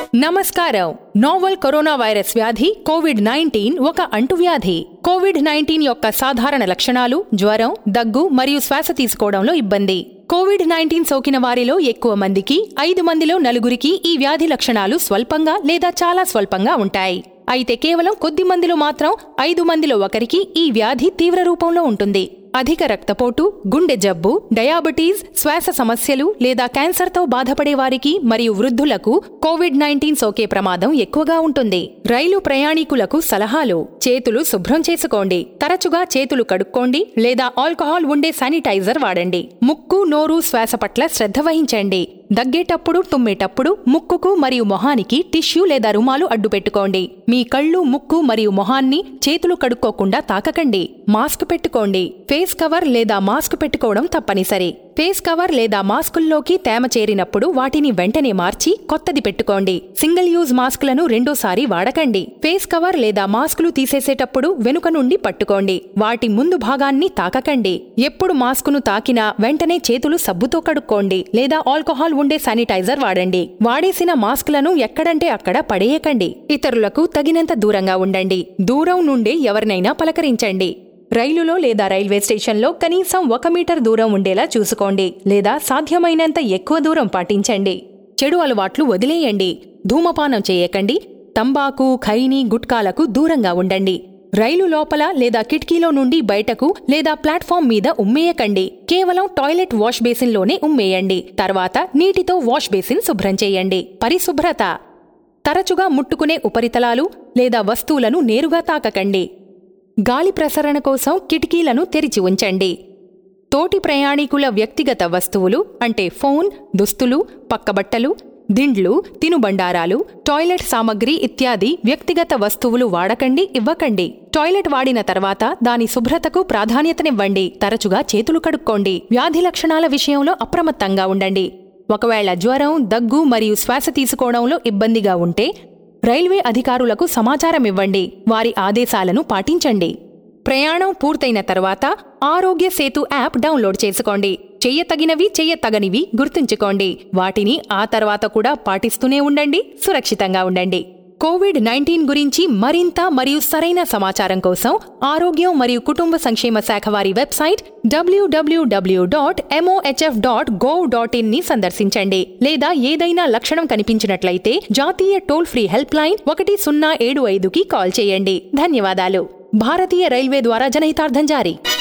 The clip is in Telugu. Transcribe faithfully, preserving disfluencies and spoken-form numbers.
నమస్కారం. నోవల్ కరోనా వైరస్ వ్యాధి కోవిడ్ నైన్టీన్ ఒక అంటువ్యాధి. కోవిడ్ నైన్టీన్ యొక్క సాధారణ లక్షణాలు జ్వరం, దగ్గు మరియు శ్వాస తీసుకోవడంలో ఇబ్బంది. కోవిడ్ నైన్టీన్ సోకిన వారిలో ఎక్కువ మందికి, ఐదు మందిలో నలుగురికి ఈ వ్యాధి లక్షణాలు స్వల్పంగా లేదా చాలా స్వల్పంగా ఉంటాయి. అయితే కేవలం కొద్ది మందిలో మాత్రం ఐదు మందిలో ఒకరికి ఈ వ్యాధి తీవ్ర రూపంలో ఉంటుంది. అధిక రక్తపోటు, గుండె జబ్బు, డయాబెటీస్, శ్వాస సమస్యలు లేదా క్యాన్సర్తో బాధపడే వారికి మరియు వృద్ధులకు కోవిడ్ నైన్టీన్ సోకే ప్రమాదం ఎక్కువగా ఉంటుంది. రైలు ప్రయాణికులకు సలహాలు: చేతులు శుభ్రం చేసుకోండి, తరచుగా చేతులు కడుక్కోండి లేదా ఆల్కహాల్ ఉండే శానిటైజర్ వాడండి. ముక్కు, నోరు, శ్వాస పట్ల శ్రద్ధ వహించండి. దగ్గేటప్పుడు, తుమ్మేటప్పుడు ముక్కుకు మరియు మొహానికి టిష్యూ లేదా రుమాలు అడ్డుపెట్టుకోండి. మీ కళ్ళు, ముక్కు మరియు మొహాన్ని చేతులు కడుక్కోకుండా తాకకండి. మాస్క్ పెట్టుకోండి. ఫేస్ కవర్ లేదా మాస్క్ పెట్టుకోవడం తప్పనిసరి. ఫేస్ కవర్ లేదా మాస్కుల్లోకి తేమ చేరినప్పుడు వాటిని వెంటనే మార్చి కొత్తది పెట్టుకోండి. సింగిల్ యూజ్ మాస్కులను రెండోసారి వాడకండి. ఫేస్ కవర్ లేదా మాస్కులు తీసేసేటప్పుడు వెనుక నుండి పట్టుకోండి. వాటి ముందు భాగాన్ని తాకకండి. ఎప్పుడు మాస్కును తాకినా వెంటనే చేతులు సబ్బుతో కడుక్కోండి లేదా ఆల్కహాల్ ఉండే శానిటైజర్ వాడండి. వాడేసిన మాస్కులను ఎక్కడంటే అక్కడ పడేయకండి. ఇతరులకు తగినంత దూరంగా ఉండండి. దూరం నుండే ఎవరినైనా పలకరించండి. రైలులో లేదా రైల్వే స్టేషన్లో కనీసం ఒక మీటర్ దూరం ఉండేలా చూసుకోండి లేదా సాధ్యమైనంత ఎక్కువ దూరం పాటించండి. చెడు అలవాట్లు వదిలేయండి. ధూమపానం చేయకండి. తంబాకు, ఖైనీ, గుట్కాలకు దూరంగా ఉండండి. రైలు లోపల లేదా కిటికీలో నుండి బయటకు లేదా ప్లాట్ఫామ్ మీద ఉమ్మేయకండి. కేవలం టాయిలెట్ వాష్ బేసిన్లోనే ఉమ్మేయండి. తర్వాత నీటితో వాష్ బేసిన్ శుభ్రం చేయండి. పరిశుభ్రత: తరచుగా ముట్టుకునే ఉపరితలాలు లేదా వస్తువులను నేరుగా తాకకండి. గాలి ప్రసరణ కోసం కిటికీలను తెరిచి ఉంచండి. తోటి ప్రయాణికుల వ్యక్తిగత వస్తువులు అంటే ఫోన్, దుస్తులు, పక్కబట్టలు, దిండ్లు, తినుబండారాలు, టాయిలెట్ సామగ్రి ఇత్యాది వ్యక్తిగత వస్తువులు వాడకండి, ఇవ్వకండి. టాయిలెట్ వాడిన తర్వాత దాని శుభ్రతకు ప్రాధాన్యతనివ్వండి. తరచుగా చేతులు కడుక్కోండి. వ్యాధి లక్షణాల విషయంలో అప్రమత్తంగా ఉండండి. ఒకవేళ జ్వరం, దగ్గు మరియు శ్వాస తీసుకోవడంలో ఇబ్బందిగా ఉంటే రైల్వే అధికారులకు సమాచారమివ్వండి. వారి ఆదేశాలను పాటించండి. ప్రయాణం పూర్తయిన తర్వాత ఆరోగ్య సేతు యాప్ డౌన్లోడ్ చేసుకోండి. చెయ్యతగినవి, చెయ్యతగనివి గుర్తుంచుకోండి. వాటిని ఆ తర్వాత కూడా పాటిస్తూనే ఉండండి. సురక్షితంగా ఉండండి. కోవిడ్ నైన్టీన్ గురించి మరింత మరియు సరైన సమాచారం కోసం ఆరోగ్యం మరియు కుటుంబ సంక్షేమ శాఖ వారి website W W W dot M O H F dot gov dot in ని సందర్శించండి. లేదా ఏదైనా లక్షణం కనిపించినట్లయితే జాతీయ టోల్ ఫ్రీ హెల్ప్ లైన్ ఒకటి సున్నా ఏడు ఐదుకి కాల్ చేయండి. ధన్యవాదాలు. భారతీయ రైల్వే ద్వారా జనహితార్థం జారీ.